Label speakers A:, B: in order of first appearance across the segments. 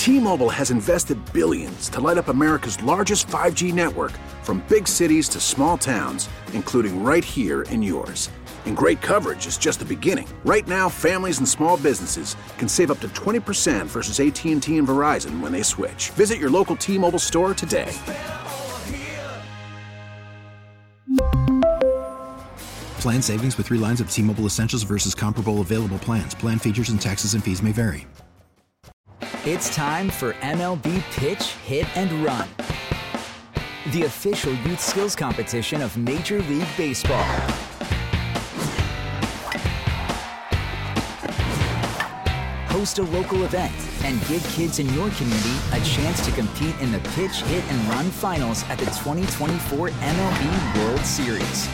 A: T-Mobile has invested billions to light up America's largest 5G network, from big cities to small towns, including right here in yours. And great coverage is just the beginning. Right now, families and small businesses can save up to 20% versus AT&T and Verizon when they switch. Visit your local T-Mobile store today.
B: Plan savings with 3 lines of T-Mobile Essentials versus comparable available plans. Plan features and taxes and fees may vary.
C: It's time for MLB Pitch, Hit, and Run, the official youth skills competition of Major League Baseball. Host a local event and give kids in your community a chance to compete in the Pitch, Hit, and Run finals at the 2024 MLB World Series.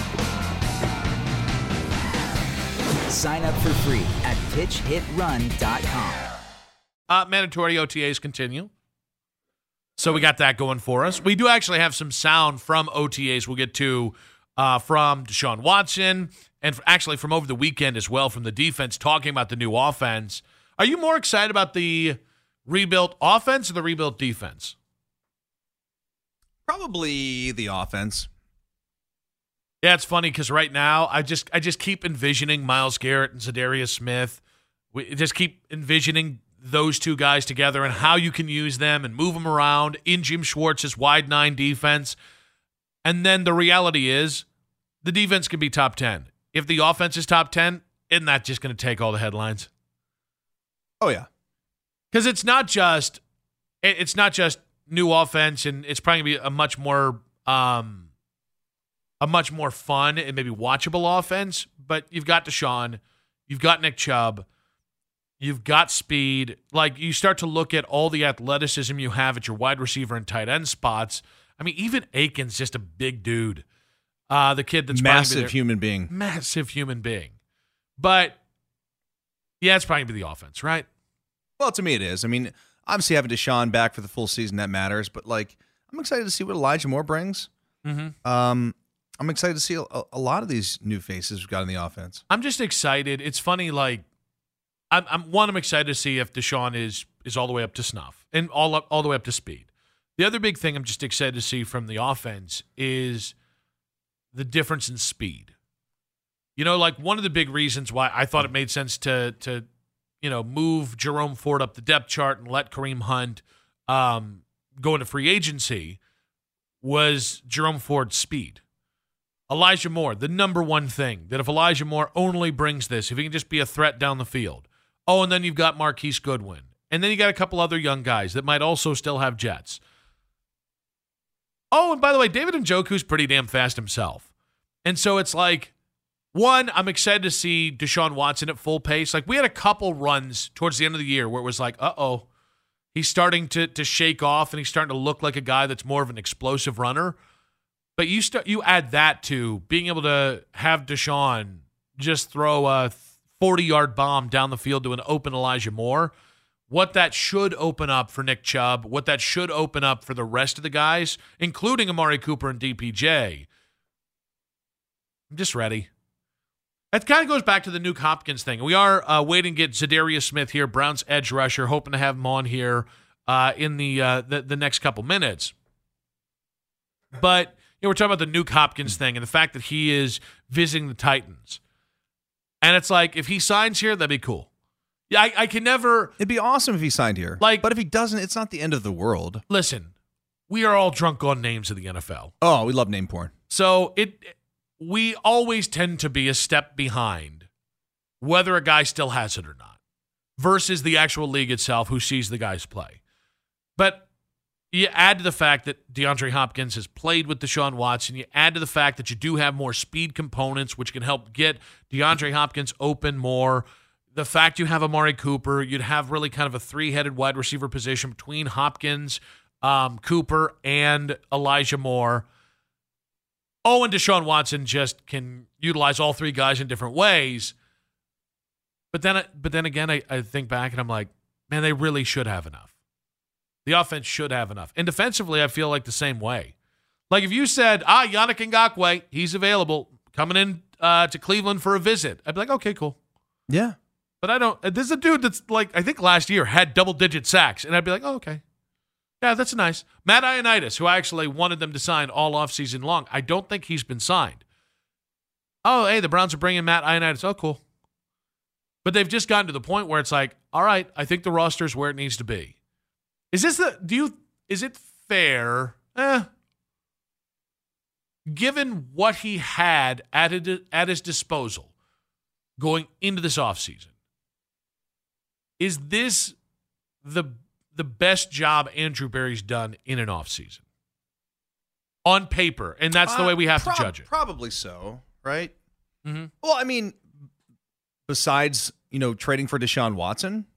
C: Sign up for free at pitchhitrun.com.
D: Mandatory OTAs continue. So we got that going for us. We do actually have some sound from OTAs we'll get to from Deshaun Watson and actually from over the weekend as well from the defense talking about the new offense. Are you more excited about the rebuilt offense or the rebuilt defense?
E: Probably the offense.
D: Yeah, it's funny because right now I just keep envisioning Myles Garrett and Zadarius Smith. We just keep envisioning those two guys together and how you can use them and move them around in Jim Schwartz's wide 9 defense. And then the reality is the defense can be top 10. If the offense is top 10, isn't that just going to take all the headlines?
E: Oh, yeah.
D: Because it's not just new offense, and it's probably going to be a much more fun and maybe watchable offense. But you've got Deshaun, you've got Nick Chubb, you've got speed. Like, you start to look at all the athleticism you have at your wide receiver and tight end spots. I mean, even Aiken's just a big dude. The kid that's
E: massive human being.
D: Massive human being. But, yeah, it's probably going to be the offense, right?
E: Well, to me it is. I mean, obviously having Deshaun back for the full season, that matters. But, like, I'm excited to see what Elijah Moore brings.
D: Mm-hmm.
E: I'm excited to see a lot of these new faces we've got in the offense.
D: I'm just excited. It's funny, like, I'm excited to see if Deshaun is all the way up to snuff and all the way up to speed. The other big thing I'm just excited to see from the offense is the difference in speed. You know, like, one of the big reasons why I thought it made sense to move Jerome Ford up the depth chart and let Kareem Hunt go into free agency was Jerome Ford's speed. Elijah Moore, the number one thing, that if Elijah Moore only brings this, if he can just be a threat down the field. Oh, and then you've got Marquise Goodwin. And then you got a couple other young guys that might also still have jets. Oh, and by the way, David Njoku's pretty damn fast himself. And so it's like, one, I'm excited to see Deshaun Watson at full pace. Like, we had a couple runs towards the end of the year where it was like, uh-oh, he's starting to shake off and he's starting to look like a guy that's more of an explosive runner. But you add that to being able to have Deshaun just throw a 40-yard bomb down the field to an open Elijah Moore, what that should open up for Nick Chubb, what that should open up for the rest of the guys, including Amari Cooper and DPJ. I'm just ready. That kind of goes back to the Nuke Hopkins thing. We are waiting to get Zadarius Smith here, Browns edge rusher, hoping to have him on here in the next couple minutes. But we're talking about the Nuke Hopkins thing and the fact that he is visiting the Titans. And it's like, if he signs here, that'd be cool. Yeah, I can never...
E: It'd be awesome if he signed here.
D: Like,
E: but if he doesn't, it's not the end of the world.
D: Listen, we are all drunk on names of the NFL.
E: Oh, we love name porn.
D: So we always tend to be a step behind whether a guy still has it or not versus the actual league itself who sees the guys play. But you add to the fact that DeAndre Hopkins has played with Deshaun Watson. You add to the fact that you do have more speed components, which can help get DeAndre Hopkins open more. The fact you have Amari Cooper, you'd have really kind of a three-headed wide receiver position between Hopkins, Cooper, and Elijah Moore. Oh, and Deshaun Watson just can utilize all three guys in different ways. But then again, I think back and I'm like, man, they really should have enough. The offense should have enough. And defensively, I feel like the same way. Like, if you said, Yannick Ngakoue, he's available, coming in to Cleveland for a visit, I'd be like, okay, cool.
E: Yeah.
D: But I don't. This is a dude that's like, I think last year had double-digit sacks, and I'd be like, oh, okay. Yeah, that's nice. Matt Ioannidis, who I actually wanted them to sign all offseason long, I don't think he's been signed. Oh, hey, the Browns are bringing Matt Ioannidis. Oh, cool. But they've just gotten to the point where it's like, all right, I think the roster's where it needs to be. Is it fair, given what he had at his disposal going into this offseason, is this the best job Andrew Berry's done in an offseason? On paper, and that's the way we have to judge it.
E: Probably so, right?
D: Mm-hmm.
E: Well, I mean, besides, trading for Deshaun Watson.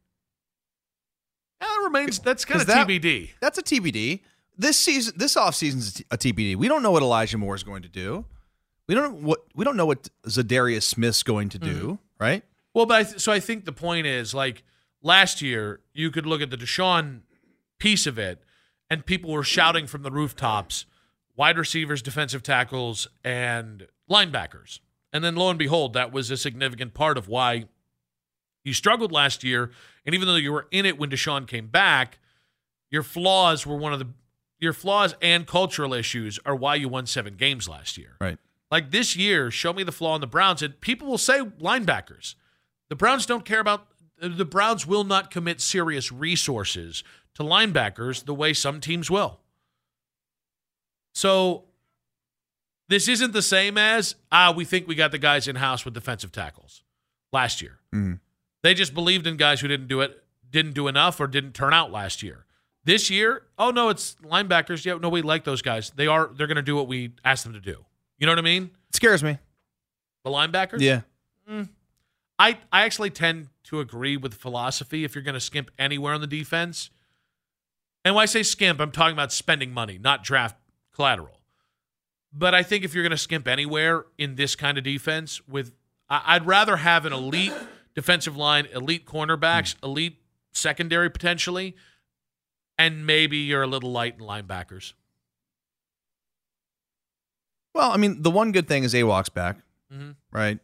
D: That's kind of TBD.
E: That's a TBD. This offseason's a TBD. We don't know what Elijah Moore is going to do. We don't know what Zadarius Smith's going to do, right?
D: Well, but I think the point is, like, last year, you could look at the Deshaun piece of it, and people were shouting from the rooftops, wide receivers, defensive tackles, and linebackers. And then, lo and behold, that was a significant part of why you struggled last year. And even though you were in it when Deshaun came back, your flaws and cultural issues are why you won 7 games last year.
E: Right.
D: Like this year, show me the flaw in the Browns, and people will say linebackers. The Browns don't care about – the Browns will not commit serious resources to linebackers the way some teams will. So this isn't the same as, we think we got the guys in-house with defensive tackles last year.
E: Mm-hmm.
D: They just believed in guys who didn't do enough, or didn't turn out last year. This year, oh, no, it's linebackers. Yeah, no, we like those guys. They're going to do what we asked them to do. You know what I mean?
E: It scares me.
D: The linebackers?
E: Yeah.
D: I actually tend to agree with philosophy if you're going to skimp anywhere on the defense. And when I say skimp, I'm talking about spending money, not draft collateral. But I think if you're going to skimp anywhere in this kind of defense, I'd rather have an elite defensive line, elite cornerbacks, elite secondary potentially, and maybe you're a little light in linebackers.
E: Well, I mean, the one good thing is AWOC's back, right?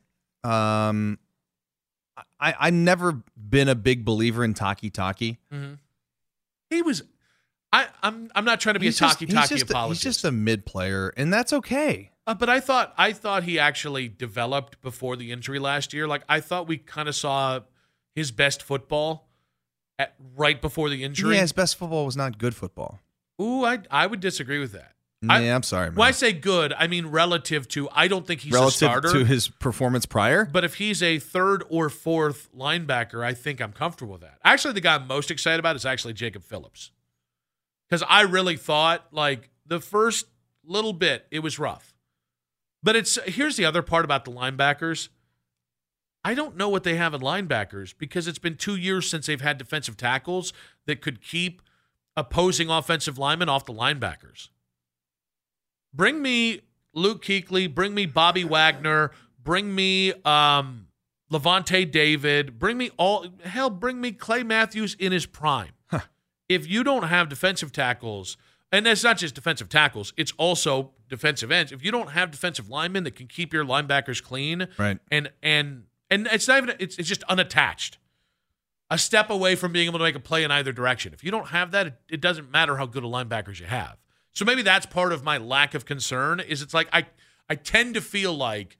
E: I've never been a big believer in Taki.
D: Mm-hmm. He was. I'm not trying to be a Taki apologist.
E: He's just a mid player, and that's okay.
D: But I thought he actually developed before the injury last year. Like, I thought we kind of saw his best football right before the injury.
E: Yeah, his best football was not good football.
D: Ooh, I would disagree with that.
E: I'm sorry, man.
D: When I say good, I mean relative to, I don't think he's a starter.
E: Relative to his performance prior?
D: But if he's a third or fourth linebacker, I think I'm comfortable with that. Actually, the guy I'm most excited about is actually Jacob Phillips. Because I really thought, like, the first little bit, it was rough. But here's the other part about the linebackers. I don't know what they have in linebackers because it's been 2 years since they've had defensive tackles that could keep opposing offensive linemen off the linebackers. Bring me Luke Kuechly, bring me Bobby Wagner, bring me Levante David, bring me Clay Matthews in his prime.
E: Huh.
D: If you don't have defensive tackles, and that's not just defensive tackles, it's also defensive ends. If you don't have defensive linemen that can keep your linebackers clean,
E: right,
D: and it's not even it's just unattached, a step away from being able to make a play in either direction. If you don't have that, it doesn't matter how good of linebackers you have. So maybe that's part of my lack of concern is it's like I tend to feel like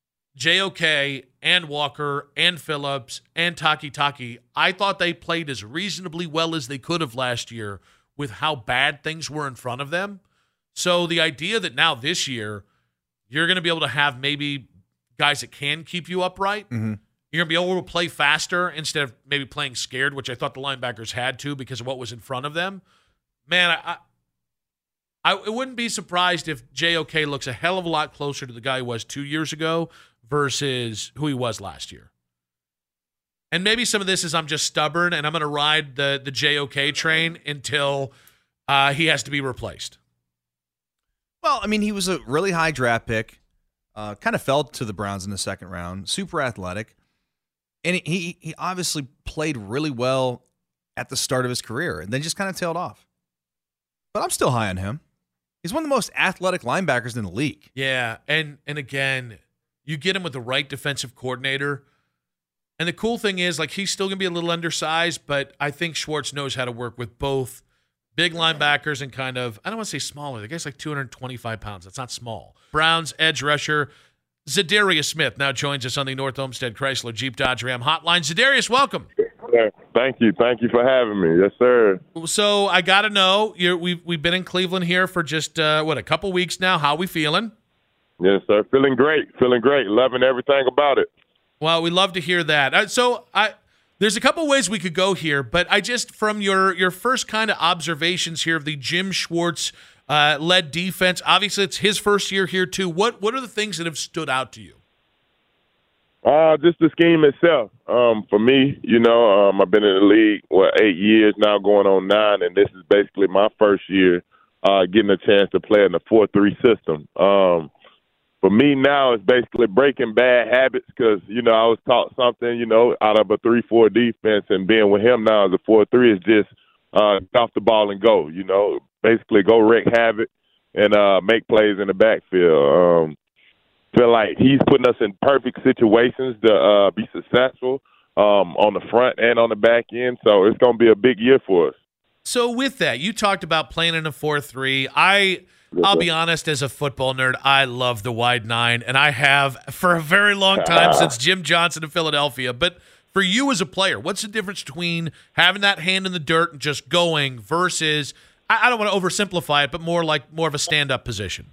D: JOK and Walker and Phillips and Taki, I thought they played as reasonably well as they could have last year with how bad things were in front of them. So the idea that now this year you're going to be able to have maybe guys that can keep you upright, you're going to be able to play faster instead of maybe playing scared, which I thought the linebackers had to because of what was in front of them. Man, I wouldn't be surprised if JOK looks a hell of a lot closer to the guy he was 2 years ago versus who he was last year. And maybe some of this is I'm just stubborn and I'm going to ride the JOK train until he has to be replaced.
E: Well, I mean, he was a really high draft pick, kind of fell to the Browns in the second round, super athletic. And he obviously played really well at the start of his career and then just kind of tailed off. But I'm still high on him. He's one of the most athletic linebackers in the league.
D: Yeah, and again, you get him with the right defensive coordinator, And the cool thing is, like, he's still going to be a little undersized, but I think Schwartz knows how to work with both big linebackers and kind of, I don't want to say smaller. The guy's like 225 pounds. That's not small. Browns edge rusher Za'Darius Smith now joins us on the North Olmsted Chrysler Jeep Dodge Ram hotline. Za'Darius, welcome.
F: Thank you. Thank you for having me. Yes, sir.
D: So I got to know, we've been in Cleveland here for just, a couple weeks now. How we feeling?
F: Yes, sir. Feeling great. Loving everything about it.
D: Well, we love to hear that. There's a couple ways we could go here, but I just, from your first kind of observations here of the Jim Schwartz led defense, obviously it's his first year here too. What are the things that have stood out to you?
F: Just the scheme itself. For me, I've been in the league, 8 years now, going on 9, and this is basically my first year getting a chance to play in the 4-3 system. For me now, it's basically breaking bad habits because, I was taught something, out of a 3-4 defense, and being with him now as a 4-3 is just get off the ball and go, basically go wreak havoc and make plays in the backfield. Feel like he's putting us in perfect situations to be successful on the front and on the back end, so it's going to be a big year for us.
D: So with that, you talked about playing in a 4-3. I'll be honest, as a football nerd, I love the wide 9, and I have for a very long time since Jim Johnson in Philadelphia. But for you as a player, what's the difference between having that hand in the dirt and just going versus, I don't want to oversimplify it, but more of a stand-up position?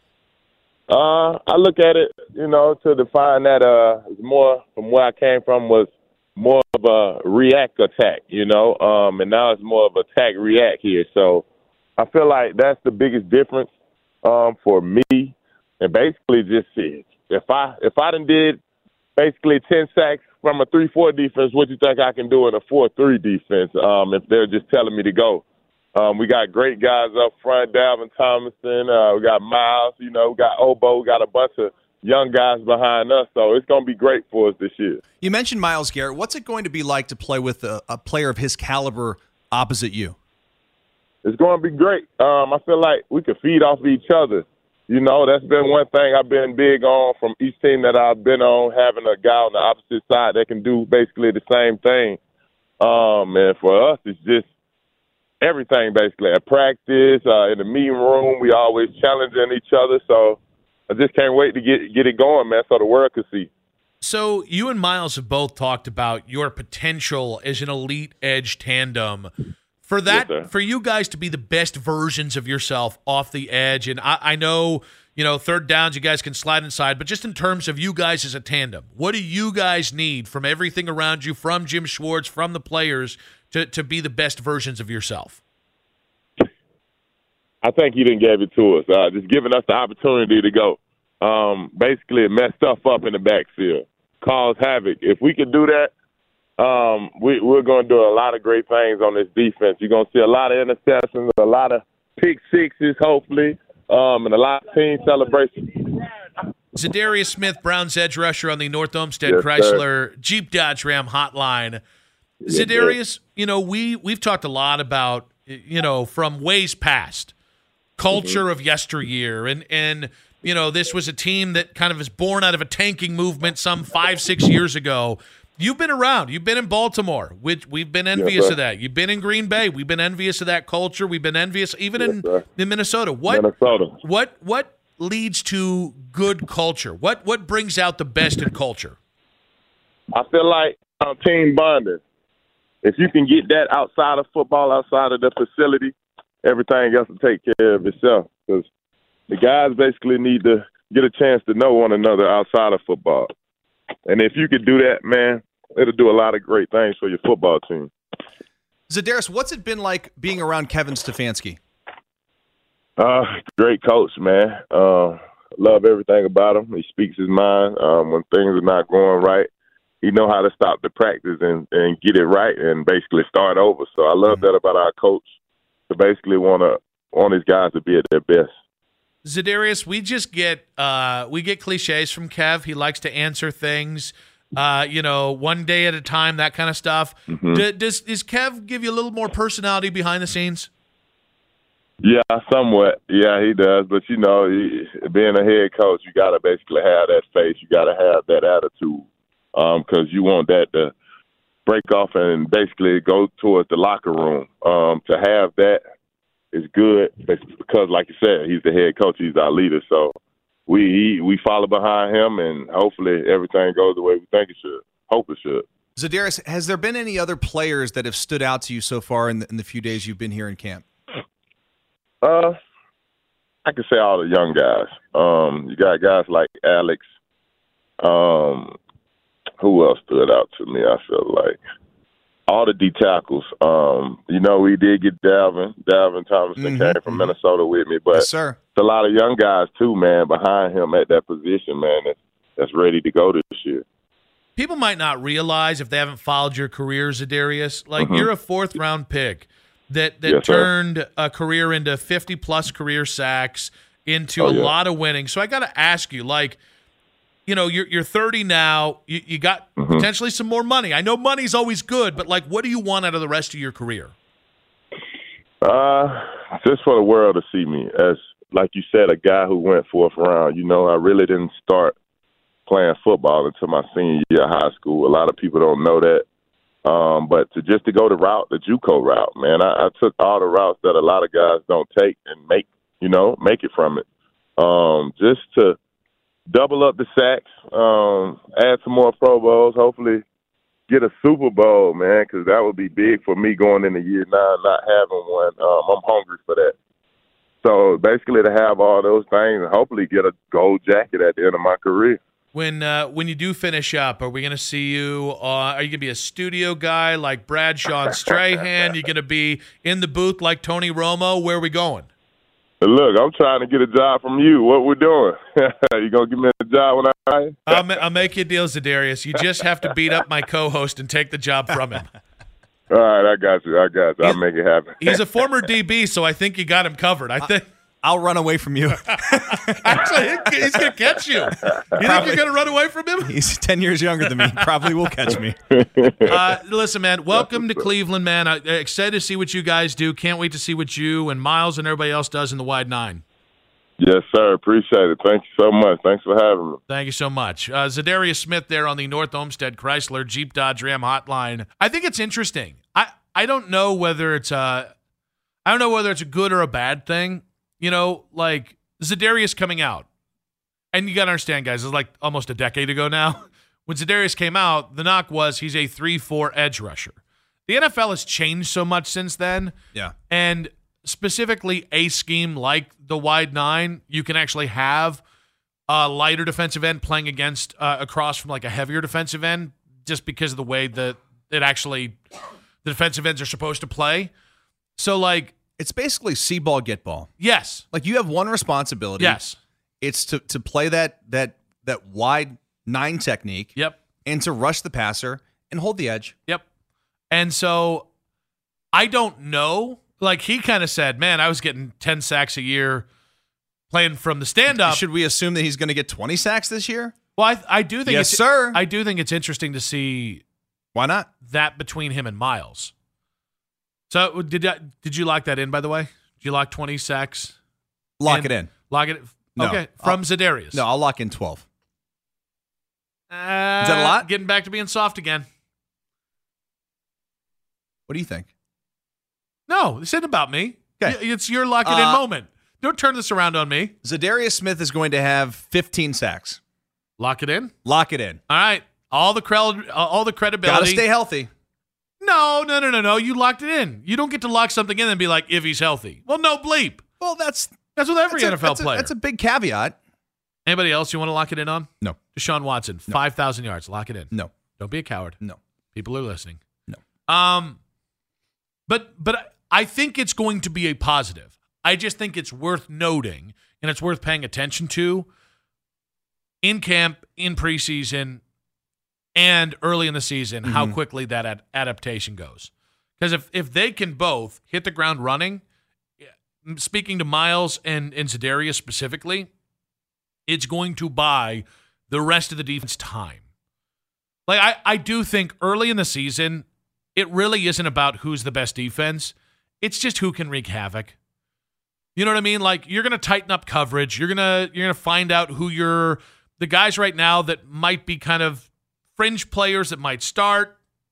F: I look at it, to define that more from where I came from was more of a react attack, and now it's more of attack react here. So I feel like that's the biggest difference for me. And basically just see if I done did basically 10 sacks from a 3-4 defense, what do you think I can do in a 4-3 defense if they're just telling me to go? We got great guys up front, Dalvin Tomlinson. We got Miles, we got Obo. We got a bunch of young guys behind us, so it's going to be great for us this year.
E: You mentioned Myles Garrett. What's it going to be like to play with a player of his caliber opposite you?
F: It's going to be great. I feel like we can feed off of each other. That's been one thing I've been big on from each team that I've been on, having a guy on the opposite side that can do basically the same thing. And for us, it's just everything basically. At practice, in the meeting room, we always challenging each other. So I just can't wait to get it going, man, so the world can see.
D: So you and Myles have both talked about your potential as an elite edge tandem. For that, yes, for you guys to be the best versions of yourself off the edge, and I know, third downs you guys can slide inside, but just in terms of you guys as a tandem, what do you guys need from everything around you, from Jim Schwartz, from the players, to be the best versions of yourself?
F: I think he didn't give it to us, just giving us the opportunity to go. Basically, mess stuff up in the backfield, cause havoc. If we could do that, we're going to do a lot of great things on this defense. You're going to see a lot of interceptions, a lot of pick sixes, hopefully, and a lot of team celebrations.
D: Za'Darius Smith, Browns edge rusher on the North Olmsted Chrysler Jeep Dodge Ram hotline. Yes, Za'Darius, we've talked a lot about, from ways past, culture of yesteryear, and this was a team that kind of is born out of a tanking movement some 5-6 years ago. You've been around. You've been in Baltimore, which we've been envious of that. You've been in Green Bay. We've been envious of that culture. We've been envious even in Minnesota. What leads to good culture? What brings out the best in culture?
F: I feel like team bonding. If you can get that outside of football, outside of the facility, everything else will take care of itself. Because the guys basically need to get a chance to know one another outside of football. And if you could do that, man, it'll do a lot of great things for your football team.
E: Za'Darius, what's it been like being around Kevin Stefanski?
F: Great coach, man. Love everything about him. He speaks his mind. When things are not going right, he know how to stop the practice and get it right and basically start over. So I love that about our coach, to basically want his guys to be at their best.
D: Za'Darius, we just get cliches from Kev. He likes to answer things, one day at a time, that kind of stuff. Mm-hmm. Does Kev give you a little more personality behind the scenes?
F: Yeah, somewhat. Yeah, he does. But, being a head coach, you got to basically have that face. You got to have that attitude because you want that to break off and basically go towards the locker room. To have that is good because, like you said, he's the head coach. He's our leader. So we follow behind him, and hopefully everything goes the way we think it should. Hope it should.
E: Za'Darius, has there been any other players that have stood out to you so far in the few days you've been here in camp?
F: I can say all the young guys. You got guys like Alex. Who else stood out to me? I feel like all the D tackles. We did get Dalvin. Dalvin Thomason came from Minnesota with me, but
E: yes, sir.
F: It's a lot of young guys too, man, behind him at that position, man. That's ready to go this year.
D: People might not realize if they haven't followed your career, Za'Darius, like you're a 4th-round pick that
F: yes,
D: turned a career into 50-plus career sacks, into a lot of winning. So I got to ask you, like, you're 30 now. You got potentially some more money. I know money's always good, but, like, what do you want out of the rest of your career?
F: Just for the world to see me as, like you said, a guy who went 4th round. I really didn't start playing football until my senior year of high school. A lot of people don't know that. But to go the JUCO route, man, I took all the routes that a lot of guys don't take and make it from it. Just to double up the sacks, add some more Pro Bowls, hopefully get a Super Bowl, man, because that would be big for me going into year 9, not having one. I'm hungry for that. So basically to have all those things and hopefully get a gold jacket at the end of my career.
D: When you do finish up, are we going to see you? Are you going to be a studio guy like Bradshaw Strahan? You going to be in the booth like Tony Romo? Where are we going?
F: Look, I'm trying to get a job from you. What we're doing? You gonna give me a job when
D: I'll make you a deal, Za'Darius. You just have to beat up my co-host and take the job from him.
F: All right, I got you. I'll make it happen.
D: He's a former DB, so I think you got him covered. I think.
E: I'll run away from you.
D: Actually, he's going to catch you. You think you're going to run away from him?
E: He's 10 years younger than me. Probably will catch me.
D: Listen, man, welcome to Cleveland, man. I'm excited to see what you guys do. Can't wait to see what you and Miles and everybody else does in the Wide Nine.
F: Yes, sir. Appreciate it. Thank you so much. Thanks for having me.
D: Thank you so much. Za'Darius Smith there on the North Olmsted Chrysler Jeep Dodge Ram hotline. I think it's interesting. I don't know whether it's a good or a bad thing. Like Za'Darius coming out, and you got to understand, guys, it's like almost a decade ago now. When Za'Darius came out, the knock was he's a 3-4 edge rusher. The NFL has changed so much since then.
E: Yeah.
D: And specifically a scheme like the wide 9, you can actually have a lighter defensive end playing against across from like a heavier defensive end just because of the way that the defensive ends are supposed to play. So, like,
E: it's basically see ball, get ball.
D: Yes.
E: Like you have one responsibility.
D: Yes.
E: It's to play that wide 9 technique.
D: Yep.
E: And to rush the passer and hold the edge.
D: Yep. And so I don't know. Like he kind of said, man, I was getting 10 sacks a year playing from the stand-up.
E: Should we assume that he's going to get 20 sacks this year?
D: Well, I do think
E: yes, sir.
D: I do think it's interesting to see
E: why not
D: that between him and Miles. So did you lock that in, by the way? Did you lock 20 sacks?
E: Lock it in.
D: Lock it.
E: No,
D: okay, from Za'Darius.
E: No, I'll lock in 12. Is that a lot?
D: Getting back to being soft again.
E: What do you think?
D: No, this isn't about me.
E: Okay.
D: It's your lock it in moment. Don't turn this around on me.
E: Za'Darius Smith is going to have 15 sacks.
D: Lock it in?
E: Lock it in.
D: All right. All the credibility.
E: Got to stay healthy.
D: No. You locked it in. You don't get to lock something in and be like, if he's healthy. Well, no bleep.
E: Well, that's
D: with every NFL player.
E: That's a big caveat.
D: Anybody else you want to lock it in on?
E: No.
D: Deshaun Watson, 5,000 yards. Lock it in.
E: No.
D: Don't be a coward.
E: No.
D: People are listening.
E: No.
D: But I think it's going to be a positive. I just think it's worth noting and it's worth paying attention to in camp, in preseason, and early in the season, how quickly that adaptation goes. Because if they can both hit the ground running, speaking to Miles and Za'Darius specifically, it's going to buy the rest of the defense time. Like I do think early in the season, it really isn't about who's the best defense. It's just who can wreak havoc. You know what I mean? Like you're going to tighten up coverage. You're going to find out who the guys right now that might be kind of fringe players that might start,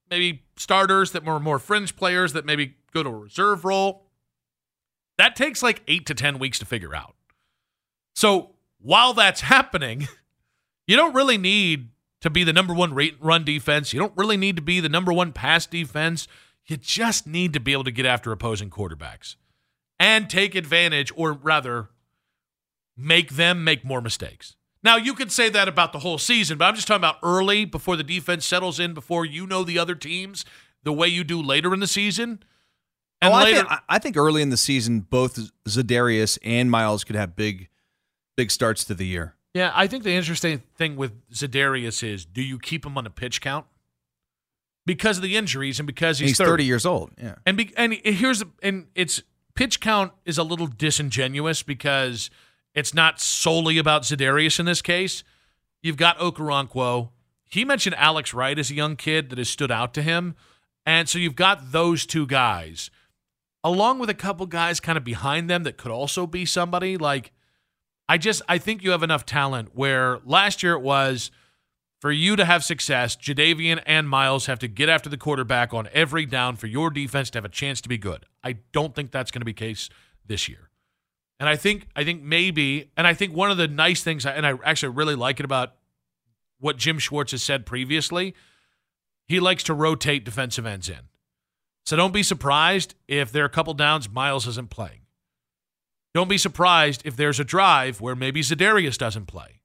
D: maybe starters that were more fringe players that maybe go to a reserve role. That takes like 8 to 10 weeks to figure out. So while that's happening, you don't really need to be the number one run defense. You don't really need to be the number one pass defense. You just need to be able to get after opposing quarterbacks and take advantage, or rather, make them make more mistakes. Now, you could say that about the whole season, but I'm just talking about early, before the defense settles in, before you know the other teams the way you do later in the season. And
E: I think early in the season, both Za'Darius and Miles could have big starts to the year.
D: Yeah, I think the interesting thing with Za'Darius is, do you keep him on a pitch count? Because of the injuries and because he's
E: 30 years old. Yeah.
D: And it's pitch count is a little disingenuous because it's not solely about Za'Darius in this case. You've got Okoronkwo. He mentioned Alex Wright as a young kid that has stood out to him. And so you've got those two guys, along with a couple guys kind of behind them that could also be somebody. Like, I think you have enough talent where last year it was, for you to have success, Jadeveon and Miles have to get after the quarterback on every down for your defense to have a chance to be good. I don't think that's going to be the case this year. And I think maybe, and I think one of the nice things, and I actually really like it about what Jim Schwartz has said previously, he likes to rotate defensive ends in. So don't be surprised if there are a couple downs Miles isn't playing. Don't be surprised if there's a drive where maybe Za'Darius doesn't play.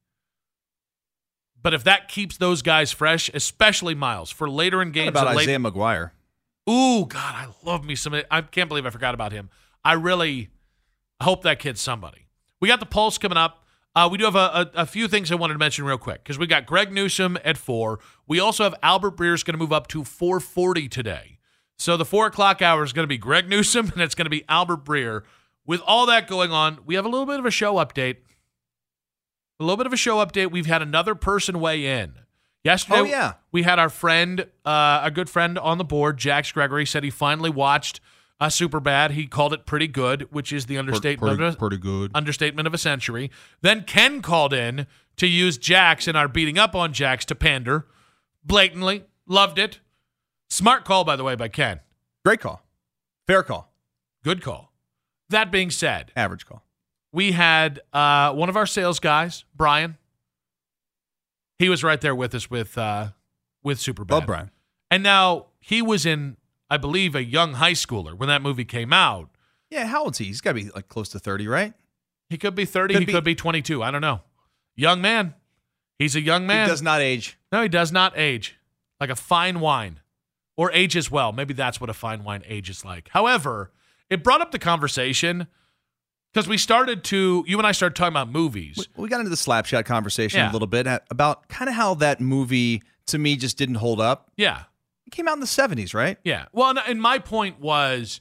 D: But if that keeps those guys fresh, especially Miles, for later in games.
E: What about Isaiah McGuire?
D: Ooh, God, I love me some. I can't believe I forgot about him. I really hope that kid's somebody. We got the Pulse coming up. We do have a few things I wanted to mention real quick because we got Greg Newsome at 4. We also have Albert Breer's going to move up to 4:40 today. So the 4 o'clock hour is going to be Greg Newsome and it's going to be Albert Breer. With all that going on, we have a little bit of a show update. We've had another person weigh in. Yesterday, we had our friend, a good friend on the board, Jax Gregory, said he finally watched Superbad. He called it pretty good, which is the understatement understatement of a century. Then Ken called in to use Jax and our beating up on Jax to pander blatantly. Loved it. Smart call, by the way, by Ken.
E: Great call. Fair call.
D: Good call. That being said,
E: average call.
D: We had one of our sales guys, Brian. He was right there with us with Superbad.
E: Love Brian.
D: And now he was in, I believe, a young high schooler when that movie came out.
E: Yeah, how old's he? He's got to be like close to 30, right?
D: He could be 30. Could be 22. I don't know. Young man. He's a young man.
E: He does not age.
D: No, he does not age. Like a fine wine. Or age as well. Maybe that's what a fine wine ages like. However, it brought up the conversation because you and I started talking about movies.
E: We got into the Slapshot conversation a little bit about kind of how that movie, to me, just didn't hold up.
D: Yeah.
E: It came out in the 70s, right?
D: Yeah. Well, and my point was,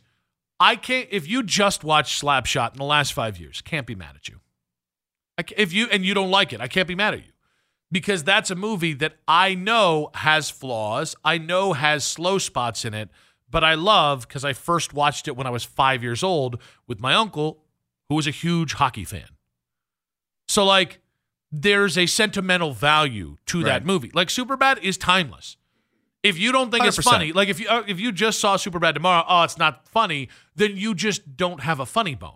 D: if you just watched Slapshot in the last 5 years, can't be mad at you. If you don't like it, I can't be mad at you. Because that's a movie that I know has flaws, I know has slow spots in it, but I love because I first watched it when I was 5 years old with my uncle, who was a huge hockey fan. So, like, there's a sentimental value to that movie. Like, Superbad is timeless. If you don't think 100%. It's funny, like if you just saw Superbad tomorrow, it's not funny, then you just don't have a funny bone.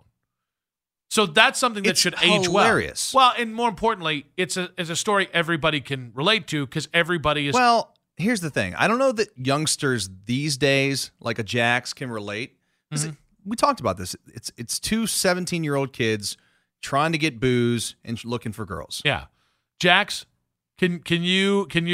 D: So that's something that should age well.
E: Hilarious.
D: Well, and more importantly, it's a story everybody can relate to because everybody is.
E: Well, here's the thing. I don't know that youngsters these days, like a Jax, can relate. Mm-hmm. We talked about this. It's two 17-year-old kids trying to get booze and looking for girls.
D: Yeah, Jax, can you Gen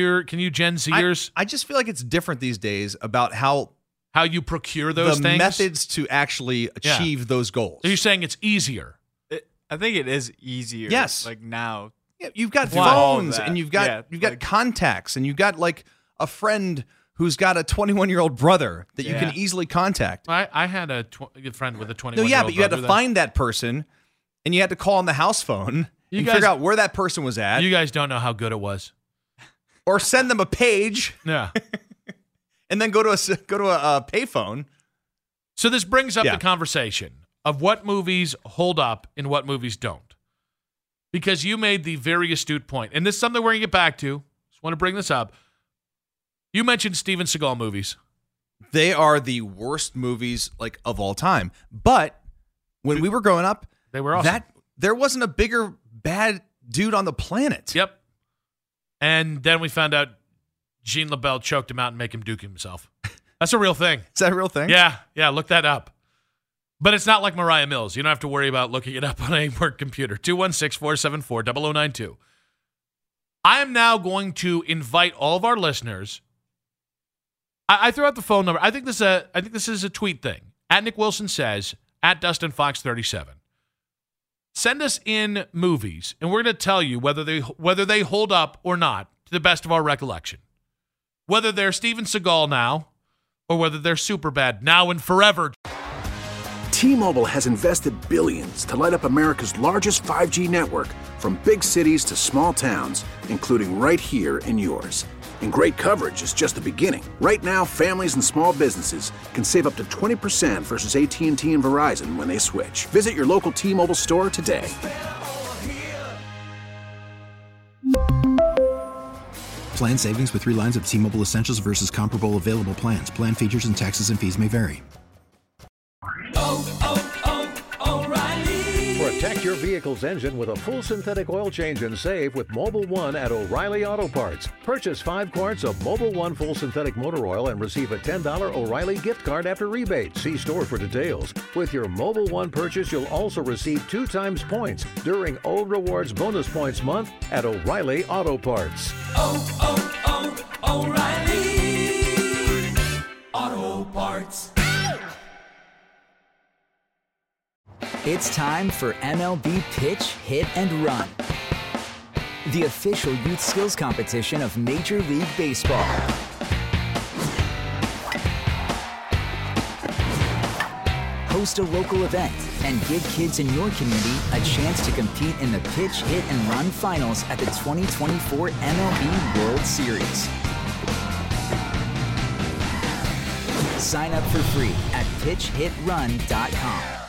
D: Zers?
E: I just feel like it's different these days about how
D: you procure those things,
E: methods to actually achieve those goals.
D: Are you saying it's easier?
G: I think it is easier.
E: Yes,
G: like now.
E: Yeah, you've got phones and you've got contacts and you've got like a friend who's got a 21-year-old brother that you can easily contact.
D: I had a friend with a 21-year-old brother.
E: No, yeah, but you had to find that person, and you had to call on the house phone and figure out where that person was at.
D: You guys don't know how good it was.
E: Or send them a page.
D: Yeah.
E: And then go to a payphone.
D: So this brings up the conversation of what movies hold up and what movies don't. Because you made the very astute point, and this is something we're going to get back to. Just want to bring this up. You mentioned Steven Seagal movies.
E: They are the worst movies like of all time. But when we were growing up,
D: They were awesome.
E: There wasn't a bigger bad dude on the planet.
D: Yep. And then we found out Jean LaBelle choked him out and make him duke himself. That's a real thing.
E: Is that a real thing?
D: Yeah, look that up. But it's not like Mariah Mills. You don't have to worry about looking it up on a work computer. 216-474-0092. I am now going to invite all of our listeners. I threw out the phone number. I think this is a tweet thing. At Nick Wilson Says, at Dustin Fox 37. Send us in movies, and we're going to tell you whether they hold up or not to the best of our recollection. Whether they're Steven Seagal now, or whether they're Superbad now and forever.
A: T-Mobile has invested billions to light up America's largest 5G network, from big cities to small towns, including right here in yours. And great coverage is just the beginning. Right now, families and small businesses can save up to 20% versus AT&T and Verizon when they switch. Visit your local T-Mobile store today.
B: Plan savings with 3 lines of T-Mobile Essentials versus comparable available plans. Plan features and taxes and fees may vary.
H: Protect your vehicle's engine with a full synthetic oil change and save with Mobil 1 at O'Reilly Auto Parts. Purchase 5 quarts of Mobil 1 full synthetic motor oil and receive a $10 O'Reilly gift card after rebate. See store for details. With your Mobil 1 purchase, you'll also receive 2 times points during O Rewards Bonus Points Month at O'Reilly Auto Parts.
I: O'Reilly Auto Parts.
C: It's time for MLB Pitch, Hit, and Run, the official youth skills competition of Major League Baseball. Host a local event and give kids in your community a chance to compete in the Pitch, Hit, and Run finals at the 2024 MLB World Series. Sign up for free at pitchhitrun.com.